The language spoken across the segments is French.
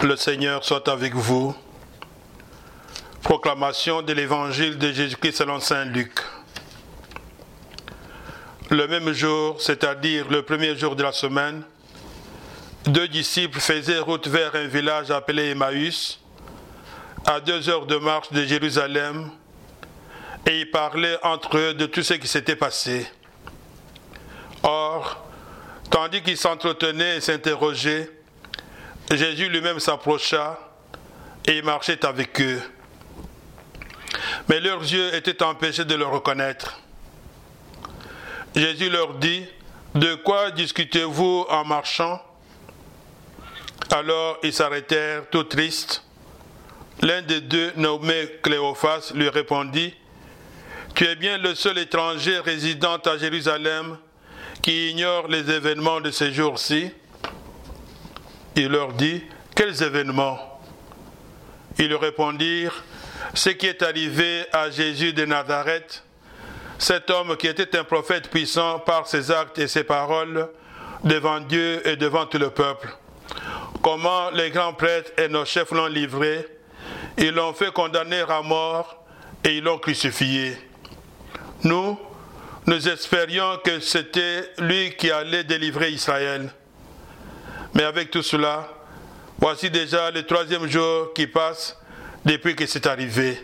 Le Seigneur soit avec vous. Proclamation de l'évangile de Jésus-Christ selon saint Luc. Le même jour, c'est-à-dire le premier jour de la semaine, 2 disciples faisaient route vers un village appelé Emmaüs, à 2 heures de marche de Jérusalem, et ils parlaient entre eux de tout ce qui s'était passé. Or, tandis qu'ils s'entretenaient et s'interrogeaient, Jésus lui-même s'approcha et il marchait avec eux. Mais leurs yeux étaient empêchés de le reconnaître. Jésus leur dit, « De quoi discutez-vous en marchant ?» Alors ils s'arrêtèrent tout tristes. L'un des deux, nommé Cléophas, lui répondit, « Tu es bien le seul étranger résidant à Jérusalem qui ignore les événements de ces jours-ci. » Il leur dit, « Quels événements ?» Ils lui répondirent, « Ce qui est arrivé à Jésus de Nazareth, cet homme qui était un prophète puissant par ses actes et ses paroles devant Dieu et devant tout le peuple. Comment les grands prêtres et nos chefs l'ont livré, ils l'ont fait condamner à mort et ils l'ont crucifié. Nous espérions que c'était lui qui allait délivrer Israël. Mais avec tout cela, voici déjà le 3e jour qui passe depuis que c'est arrivé.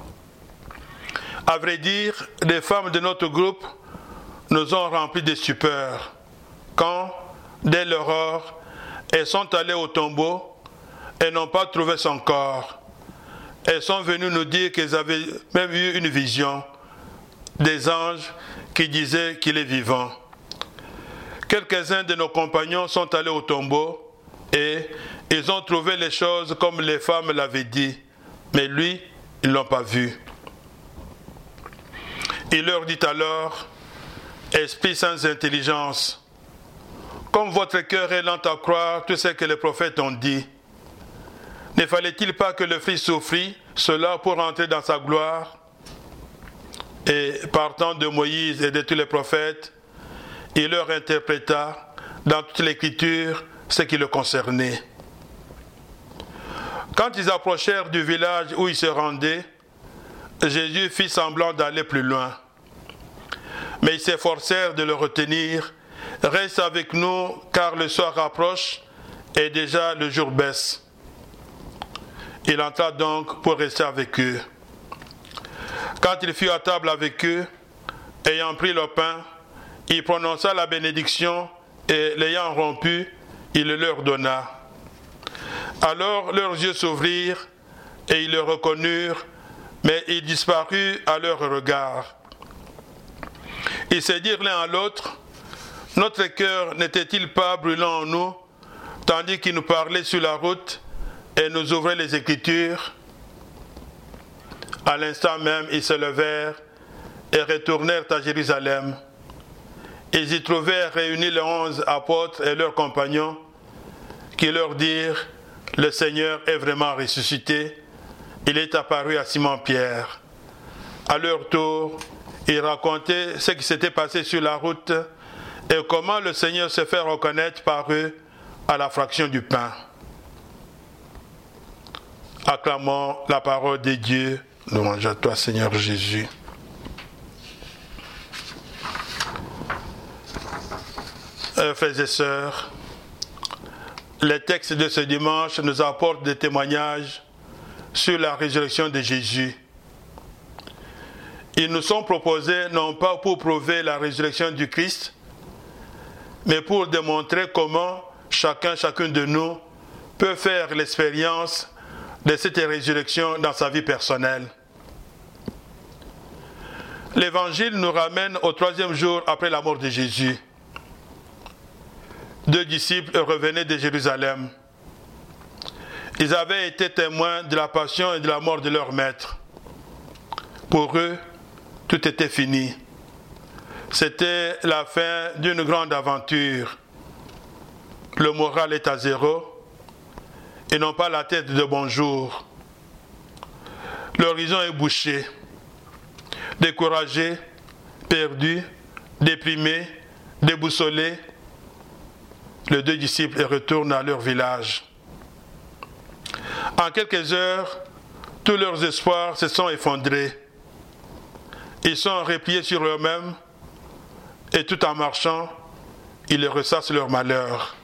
À vrai dire, les femmes de notre groupe nous ont remplis de stupeur quand, dès l'aurore, elles sont allées au tombeau et n'ont pas trouvé son corps. Elles sont venues nous dire qu'elles avaient même eu une vision des anges qui disaient qu'il est vivant. Quelques-uns de nos compagnons sont allés au tombeau et ils ont trouvé les choses comme les femmes l'avaient dit, mais lui, ils ne l'ont pas vu. Il leur dit alors, « Esprit sans intelligence, comme votre cœur est lent à croire tout ce que les prophètes ont dit, ne fallait-il pas que le Fils souffrit cela pour entrer dans sa gloire ?» Et partant de Moïse et de tous les prophètes, il leur interpréta dans toute l'Écriture ce qui le concernait. Quand ils approchèrent du village où ils se rendaient, Jésus fit semblant d'aller plus loin. Mais ils s'efforcèrent de le retenir. « Reste avec nous, car le soir approche et déjà le jour baisse. » Il entra donc pour rester avec eux. Quand il fut à table avec eux, ayant pris le pain, il prononça la bénédiction et l'ayant rompu, il le leur donna. Alors leurs yeux s'ouvrirent et ils le reconnurent, mais il disparut à leur regard. Ils se dirent l'un à l'autre, « Notre cœur n'était-il pas brûlant en nous, tandis qu'il nous parlait sur la route et nous ouvrait les Écritures ?» À l'instant même, ils se levèrent et retournèrent à Jérusalem. Ils y trouvèrent réunis les 11 apôtres et leurs compagnons, qui leur dirent, « Le Seigneur est vraiment ressuscité. Il est apparu à Simon-Pierre. » À leur tour, ils racontaient ce qui s'était passé sur la route et comment le Seigneur se fait reconnaître par eux à la fraction du pain. Acclamons la parole de Dieu. Louange à toi, Seigneur Jésus. Frères et sœurs, les textes de ce dimanche nous apportent des témoignages sur la résurrection de Jésus. Ils nous sont proposés non pas pour prouver la résurrection du Christ, mais pour démontrer comment chacun de nous peut faire l'expérience de cette résurrection dans sa vie personnelle. L'Évangile nous ramène au 3e jour après la mort de Jésus. 2 disciples revenaient de Jérusalem. Ils avaient été témoins de la passion et de la mort de leur maître. Pour eux, tout était fini. C'était la fin d'une grande aventure. Le moral est à zéro. Ils n'ont pas la tête de bonjour. L'horizon est bouché. Découragés, perdus, déprimés, déboussolés, les 2 disciples retournent à leur village. En quelques heures, tous leurs espoirs se sont effondrés. Ils sont repliés sur eux-mêmes et tout en marchant, ils ressassent leur malheur.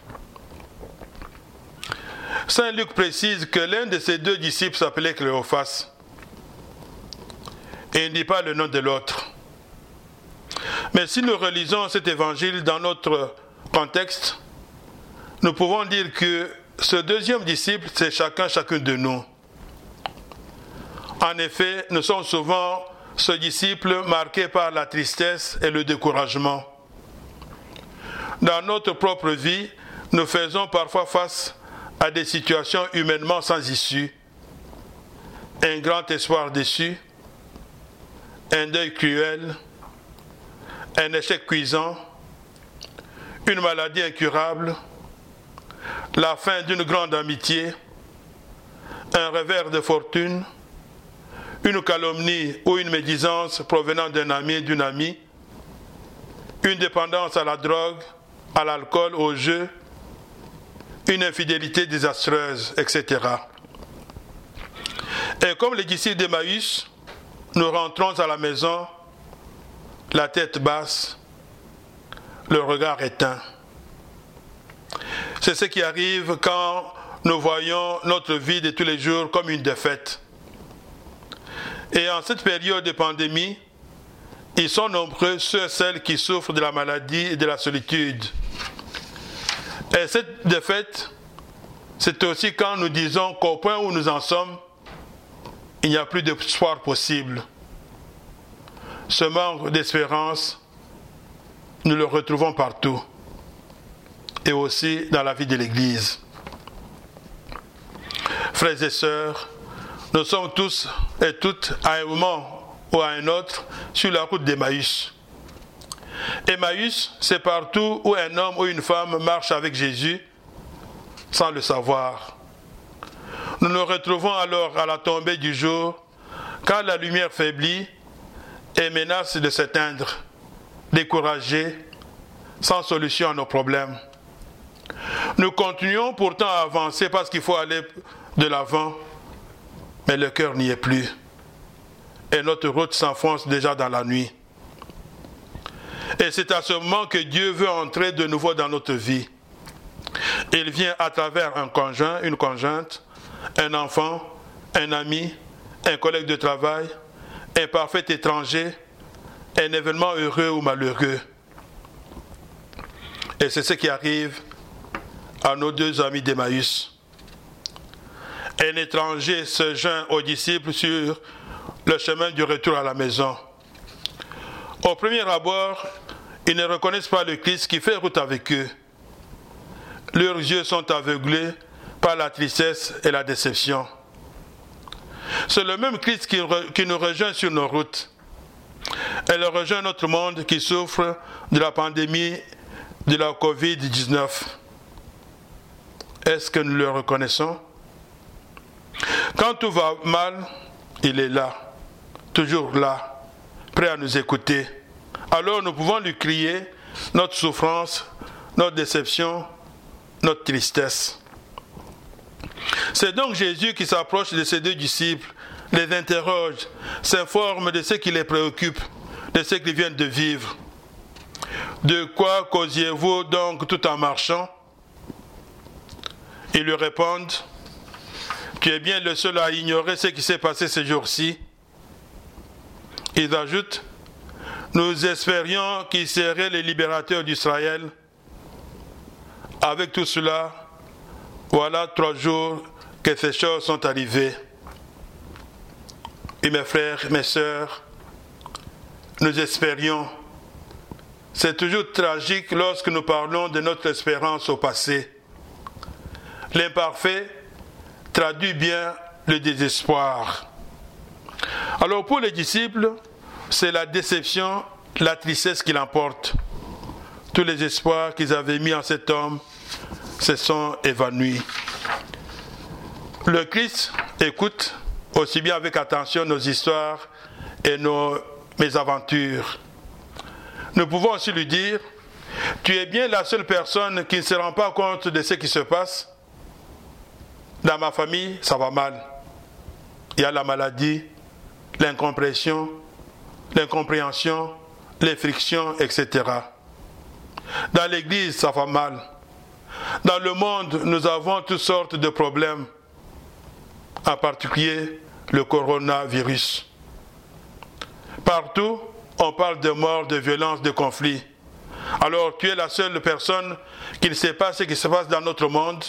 Saint Luc précise que l'un de ses deux disciples s'appelait Cléophas. Et il ne dit pas le nom de l'autre. Mais si nous relisons cet évangile dans notre contexte, nous pouvons dire que ce deuxième disciple, c'est chacun de nous. En effet, nous sommes souvent ce disciple marqué par la tristesse et le découragement. Dans notre propre vie, nous faisons parfois face à des situations humainement sans issue. Un grand espoir déçu, un deuil cruel, un échec cuisant, une maladie incurable, la fin d'une grande amitié, un revers de fortune, une calomnie ou une médisance provenant d'un ami et d'une amie, une dépendance à la drogue, à l'alcool, au jeu, une infidélité désastreuse, etc. Et comme les disciples d'Emmaüs, nous rentrons à la maison, la tête basse, le regard éteint. C'est ce qui arrive quand nous voyons notre vie de tous les jours comme une défaite. Et en cette période de pandémie, ils sont nombreux ceux et celles qui souffrent de la maladie et de la solitude. Et cette défaite, c'est aussi quand nous disons qu'au point où nous en sommes, il n'y a plus d'espoir possible. Ce manque d'espérance, nous le retrouvons partout. Et aussi dans la vie de l'Église. Frères et sœurs, nous sommes tous et toutes à un moment ou à un autre sur la route d'Emmaüs. Emmaüs, c'est partout où un homme ou une femme marche avec Jésus sans le savoir. Nous nous retrouvons alors à la tombée du jour, quand la lumière faiblit et menace de s'éteindre, découragés, sans solution à nos problèmes. Nous continuons pourtant à avancer parce qu'il faut aller de l'avant, mais le cœur n'y est plus. Et notre route s'enfonce déjà dans la nuit. Et c'est à ce moment que Dieu veut entrer de nouveau dans notre vie. Il vient à travers un conjoint, une conjointe, un enfant, un ami, un collègue de travail, un parfait étranger, un événement heureux ou malheureux. Et c'est ce qui arrive à nos deux amis d'Emmaüs. Un étranger se joint aux disciples sur le chemin du retour à la maison. Au premier abord, ils ne reconnaissent pas le Christ qui fait route avec eux. Leurs yeux sont aveuglés par la tristesse et la déception. C'est le même Christ qui nous rejoint sur nos routes. Elle rejoint notre monde qui souffre de la pandémie de la Covid-19. Est-ce que nous le reconnaissons? Quand tout va mal, il est là, toujours là, prêt à nous écouter. Alors nous pouvons lui crier notre souffrance, notre déception, notre tristesse. C'est donc Jésus qui s'approche de ses deux disciples, les interroge, s'informe de ce qui les préoccupe, de ce qu'ils viennent de vivre. De quoi causiez-vous donc tout en marchant? Ils lui répondent, tu es bien le seul à ignorer ce qui s'est passé ces jours-ci. Ils ajoutent, nous espérions qu'il serait le libérateur d'Israël. Avec tout cela, voilà 3 jours que ces choses sont arrivées. Et mes frères, mes sœurs, nous espérions. C'est toujours tragique lorsque nous parlons de notre espérance au passé. L'imparfait traduit bien le désespoir. Alors pour les disciples, c'est la déception, la tristesse qui l'emporte. Tous les espoirs qu'ils avaient mis en cet homme se sont évanouis. Le Christ écoute aussi bien avec attention nos histoires et nos mésaventures. Nous pouvons aussi lui dire, tu es bien la seule personne qui ne se rend pas compte de ce qui se passe. Dans ma famille, ça va mal. Il y a la maladie, l'incompréhension, les frictions, etc. Dans l'église, ça va mal. Dans le monde, nous avons toutes sortes de problèmes, en particulier le coronavirus. Partout, on parle de mort, de violence, de conflits. Alors, tu es la seule personne qui ne sait pas ce qui se passe dans notre monde.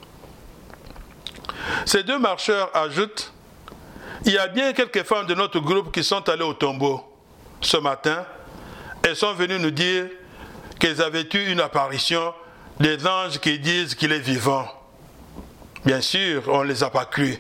Ces deux marcheurs ajoutent, il y a bien quelques femmes de notre groupe qui sont allées au tombeau ce matin et sont venues nous dire qu'elles avaient eu une apparition des anges qui disent qu'il est vivant. Bien sûr, on ne les a pas crus.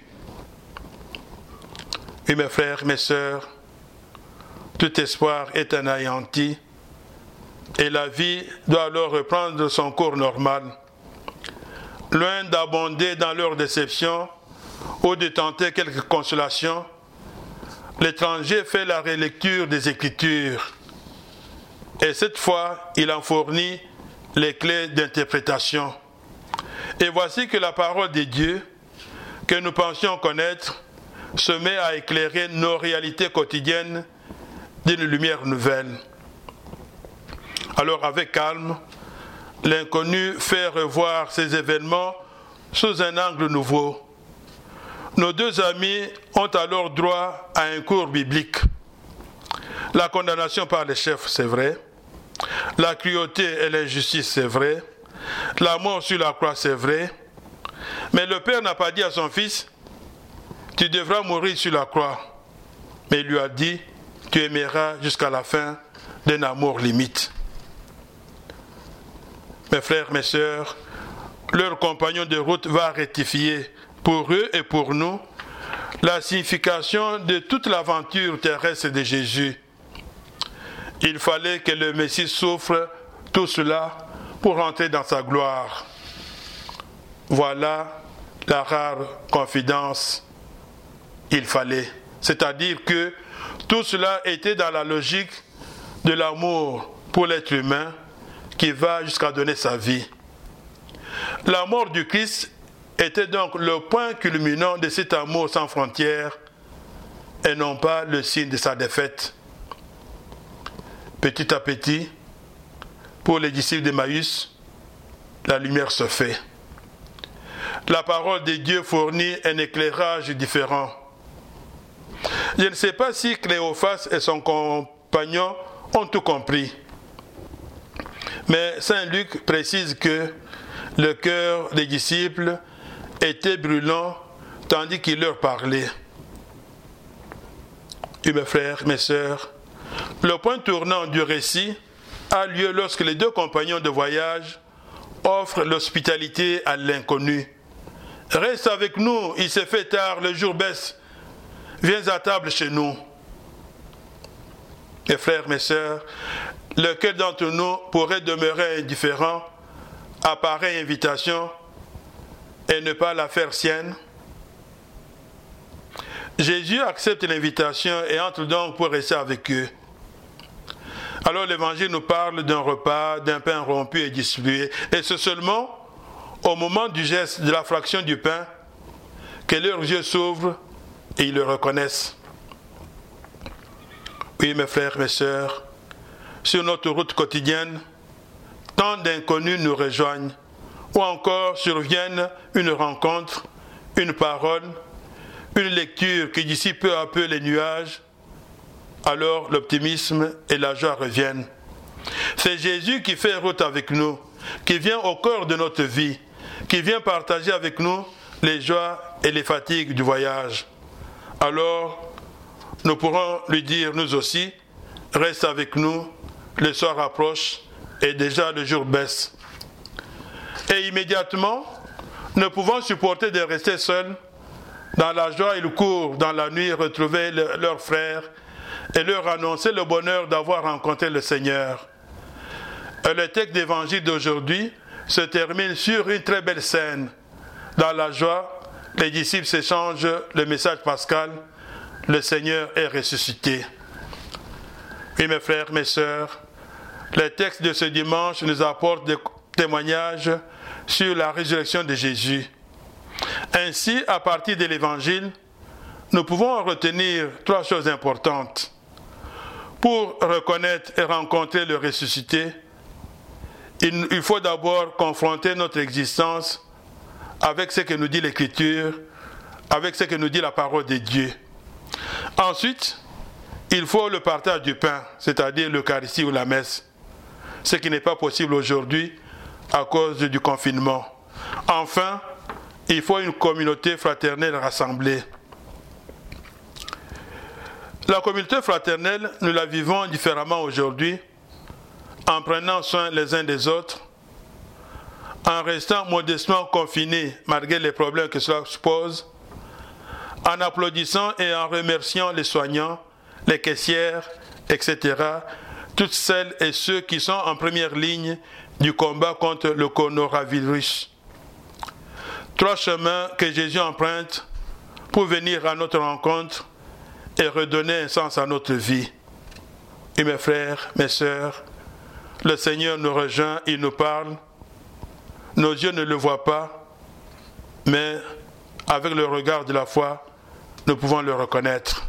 Oui, mes frères, mes sœurs, tout espoir est anéanti et la vie doit alors reprendre son cours normal. Loin d'abonder dans leur déception ou de tenter quelque consolation, l'étranger fait la relecture des Écritures et cette fois, il en fournit les clés d'interprétation. Et voici que la parole de Dieu, que nous pensions connaître, se met à éclairer nos réalités quotidiennes d'une lumière nouvelle. Alors avec calme, l'inconnu fait revoir ces événements sous un angle nouveau. Nos deux amis ont alors droit à un cours biblique. La condamnation par les chefs, c'est vrai. La cruauté et l'injustice, c'est vrai. La mort sur la croix, c'est vrai. Mais le Père n'a pas dit à son fils, tu devras mourir sur la croix. Mais il lui a dit, tu aimeras jusqu'à la fin d'un amour limite. Mes frères, mes sœurs, leur compagnon de route va rectifier pour eux et pour nous la signification de toute l'aventure terrestre de Jésus. Il fallait que le Messie souffre tout cela pour entrer dans sa gloire. Voilà la rare confidence. Il fallait. C'est-à-dire que tout cela était dans la logique de l'amour pour l'être humain qui va jusqu'à donner sa vie. La mort du Christ était donc le point culminant de cet amour sans frontières et non pas le signe de sa défaite. Petit à petit, pour les disciples d'Emmaüs, la lumière se fait. La parole de Dieu fournit un éclairage différent. Je ne sais pas si Cléophas et son compagnon ont tout compris. Mais Saint Luc précise que le cœur des disciples était brûlant tandis qu'il leur parlait. Et mes frères, mes sœurs, le point tournant du récit a lieu lorsque les deux compagnons de voyage offrent l'hospitalité à l'inconnu. Reste avec nous, il s'est fait tard, le jour baisse. Viens à table chez nous. Mes frères, mes sœurs, lequel d'entre nous pourrait demeurer indifférent à pareille invitation et ne pas la faire sienne? Jésus accepte l'invitation et entre donc pour rester avec eux. Alors l'Évangile nous parle d'un repas, d'un pain rompu et distribué. Et c'est seulement au moment du geste de la fraction du pain que leurs yeux s'ouvrent et ils le reconnaissent. Oui, mes frères, mes sœurs, sur notre route quotidienne, tant d'inconnus nous rejoignent, ou encore surviennent une rencontre, une parole, une lecture qui dissipe peu à peu les nuages, alors l'optimisme et la joie reviennent. C'est Jésus qui fait route avec nous, qui vient au cœur de notre vie, qui vient partager avec nous les joies et les fatigues du voyage. Alors, nous pourrons lui dire, nous aussi, reste avec nous, le soir approche et déjà le jour baisse. Et immédiatement, ne pouvant supporter de rester seuls, dans la joie, ils courent dans la nuit retrouver leurs frères et leur annoncer le bonheur d'avoir rencontré le Seigneur. Et le texte d'évangile d'aujourd'hui se termine sur une très belle scène. Dans la joie, les disciples s'échangent le message pascal, le Seigneur est ressuscité. Oui, mes frères, mes sœurs, le texte de ce dimanche nous apporte des témoignages sur la résurrection de Jésus. Ainsi, à partir de l'Évangile, nous pouvons retenir 3 choses importantes. Pour reconnaître et rencontrer le ressuscité, il faut d'abord confronter notre existence avec ce que nous dit l'Écriture, avec ce que nous dit la parole de Dieu. Ensuite, il faut le partage du pain, c'est-à-dire l'Eucharistie ou la messe, ce qui n'est pas possible aujourd'hui à cause du confinement. Enfin, il faut une communauté fraternelle rassemblée. La communauté fraternelle, nous la vivons différemment aujourd'hui, en prenant soin les uns des autres, en restant modestement confinés malgré les problèmes que cela pose, en applaudissant et en remerciant les soignants, les caissières, etc., toutes celles et ceux qui sont en première ligne du combat contre le coronavirus. 3 chemins que Jésus emprunte pour venir à notre rencontre et redonner un sens à notre vie. Et mes frères, mes sœurs, le Seigneur nous rejoint, il nous parle. Nos yeux ne le voient pas, mais avec le regard de la foi, nous pouvons le reconnaître.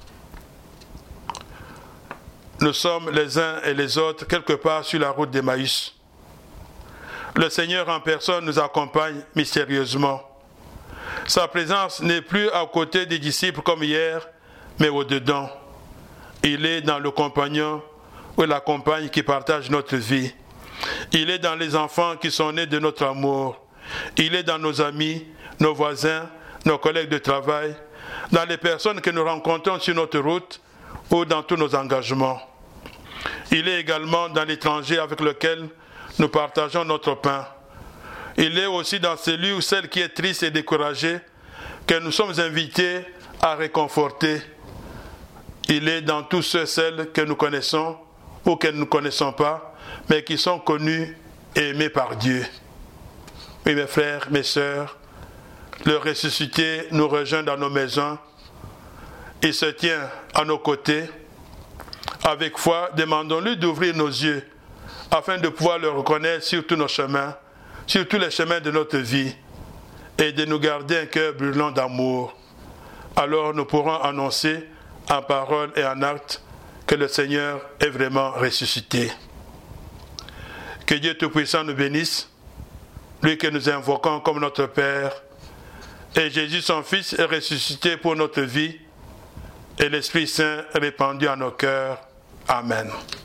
Nous sommes les uns et les autres quelque part sur la route d'Emmaüs. Le Seigneur en personne nous accompagne mystérieusement. Sa présence n'est plus à côté des disciples comme hier, mais au-dedans. Il est dans le compagnon ou la compagne qui partage notre vie. Il est dans les enfants qui sont nés de notre amour. Il est dans nos amis, nos voisins, nos collègues de travail, dans les personnes que nous rencontrons sur notre route ou dans tous nos engagements. Il est également dans l'étranger avec lequel nous partageons notre pain. Il est aussi dans celui ou celle qui est triste et découragée que nous sommes invités à réconforter. Il est dans tous ceux et celles que nous connaissons ou que nous ne connaissons pas, mais qui sont connus et aimés par Dieu. Oui, mes frères, mes sœurs, le ressuscité nous rejoint dans nos maisons. Il se tient à nos côtés. Avec foi, demandons-lui d'ouvrir nos yeux afin de pouvoir le reconnaître sur tous nos chemins, sur tous les chemins de notre vie, et de nous garder un cœur brûlant d'amour. Alors nous pourrons annoncer en parole et en acte que le Seigneur est vraiment ressuscité. Que Dieu Tout-Puissant nous bénisse, lui que nous invoquons comme notre Père, et Jésus son Fils est ressuscité pour notre vie, et l'Esprit Saint répandu à nos cœurs. Amen.